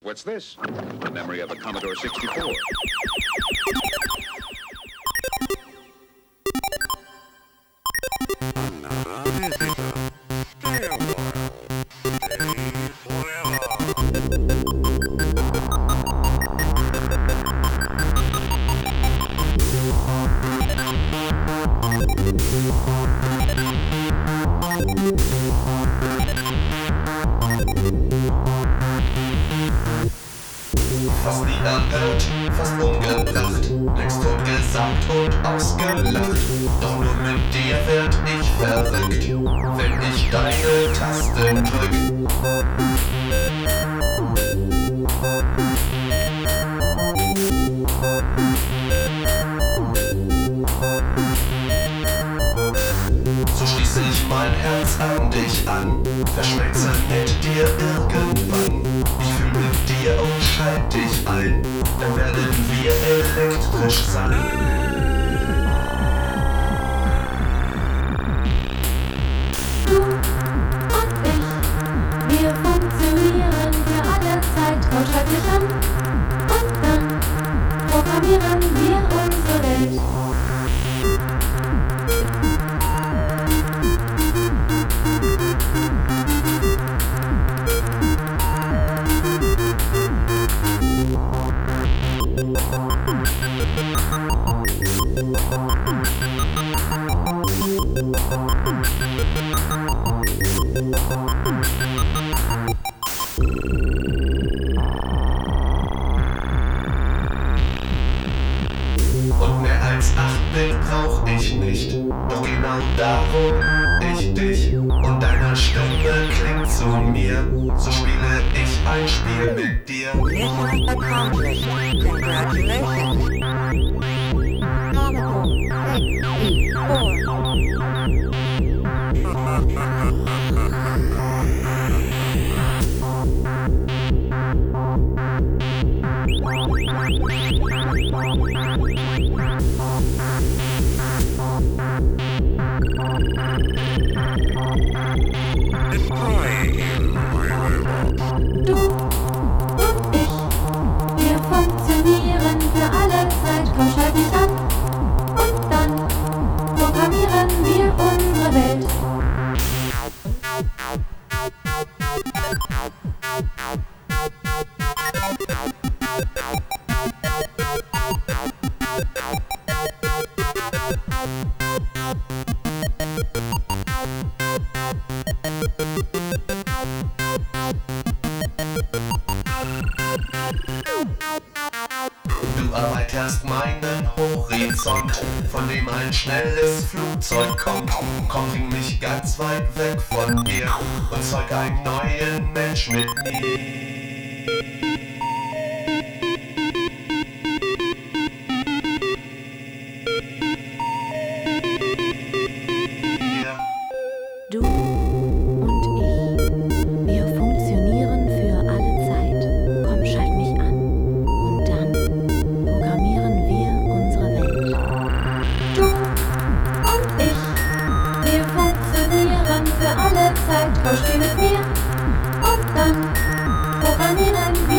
What's this? The memory of a Commodore 64. Fast nie erhört, fast umgebracht, längst tot gesagt und ausgelacht. Doch nur mit dir werd ich verrückt, wenn ich deine Tasten drück. So schließe ich mein Herz an dich an, verschmelze mit dir irgendwann. Ich fühl mit dir und schalt dich ein, dann werden wir elektrisch sein. Du und ich, wir funktionieren für alle Zeit. Komm, schalt mich an und dann programmieren wir unsere Welt. Und mehr als 8-Bit brauch ich nicht, doch genau darum ich dich. Und deine Stimme klingt zu mir, so spiele ich ein Spiel mit dir. Mission accomplished. Congratulations. Commodore 64. Du und ich, wir funktionieren für alle Zeit. Komm, schalt mich an und dann programmieren wir unsere Welt. Du erweiterst meinen Horizont, von dem ein schnelles Flugzeug kommt. Komm, bring mich ganz weit weg von dir und zeug einen neuen Mensch mit mir. Du und ich, wir funktionieren für alle Zeit. Komm, schalt mich an und dann programmieren wir unsere Welt. Du und ich, wir funktionieren für alle Zeit. Komm, spiel mit mir und dann programmieren wir